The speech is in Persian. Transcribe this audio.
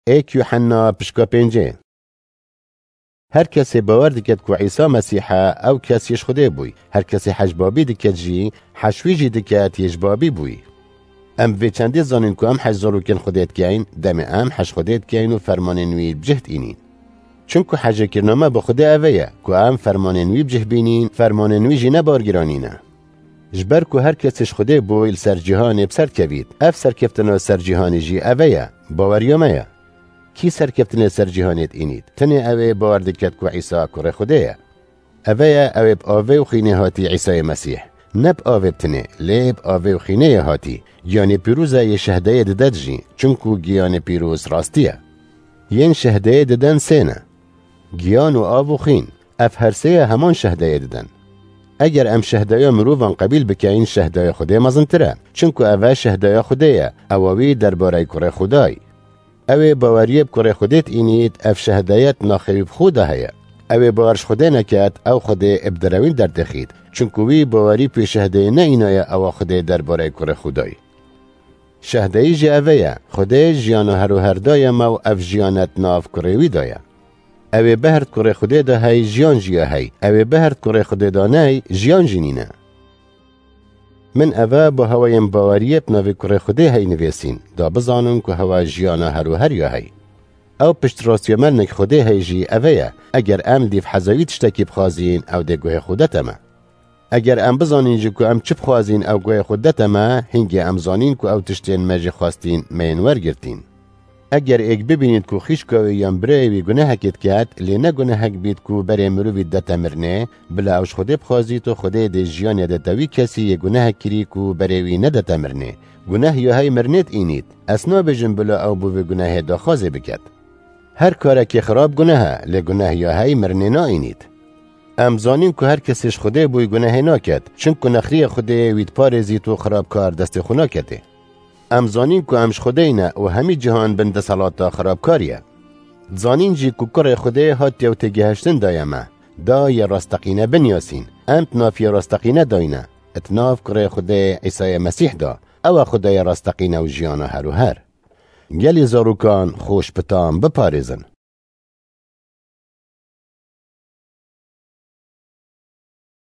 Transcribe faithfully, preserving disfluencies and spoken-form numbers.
ایک یوحنا پشکا پنجه. هر کسی باور دکد که عیسی مسیحه او کسیش خوده بوی. هر کسی حجبابی دکد جی حشویجی دکد یجبابی بوی. ام وی چنده زانین که ام حج زارو کن خودت کین دم ام حج خودت کین و فرمان نوی بجهت اینین. چون که حج کرنامه با خود اویه که ام فرمان نوی بجه بینین فرمان نوی جی نبارگرانینه. جبر که هر کسیش خوده بوی سر جهان بسر کبید. اف سر کفتنا سر جهانی جی اویه باوریامه. کی سر کفتن سر جهانیت اینید تنه اوه باور دکت که عیسی کره خوده اوه اوه بآوه و خینه هاتی عیسی مسیح نب آوه بتنه لیب آوه و خینه هاتی گیان پیروزه یه شهده ددد جی چونکو گیان پیروز راستیه ین شهده ددن سینه گیان و آو و خین اف هر سه همان شهده ددن اگر ام شهده مروفان قبیل بکین شهده خوده مزنتره چونکو اوه شهده خوده اووی درباره کره خدای اوه باوریه بکره خودت اینید اف شهدایت ناخیب خوده هیا اوه باورش خوده نکد او خوده ابدروین در دخید چونکوی باوری پی شهده نه اینای او خوده درباره کره خدای شهدهی جی اوه خوده جیانو هرو هر دای مو اف جیانت ناف کرهوی دایا اوه بهرد کره خوده دا هی جیان جیا هی اوه بهرد کره خوده دا نی جیان جینینه من اوه با هوایم باوریه بناوی کره خوده هی نویسین دا بزانم که هوا جیانا هرو هر یا هی او پشت راستی مرنک خوده هی جی اوه اگر ام دیف حزاوی تشتکی بخوازین او ده گوه خودتما اگر ام بزانین جو که ام چه بخوازین او گوه خودتما هنگی ام زانین که او تشتین مجی خواستین مینور گرتین اگر ایک ببینید که خیش کوی یم برای گناه کت کت لی نه گناه بید که برای مروی دتا مرنه بلا اوش خوده بخوازید و خوده ده جیان دتاوی کسی یه گناه کری که برای ندتا مرنه گناه یا های مرنت اینید اسنا بجن بلا او بو گناه دا خوازه بکد هر کاره که خراب گناه لی گناه یا های مرنه نا اینید ام زانین که هر کسیش خوده بوی گناه ناکد چون که نخری خوده وید پارزید و خراب کار دست خونا کده ام زانین که امش خوده اینه و همی جهان بند سلاتا خرابکاریه زانین جی که کره خوده هاتی و تگهشتن دایمه دا یا راستقینه بنیاسین امت نافی راستقینه داینه اتناف کره خوده عیسی مسیح دا او خوده راستقینه و جیانه هر و هر گلی زاروکان خوش پتام بپارزن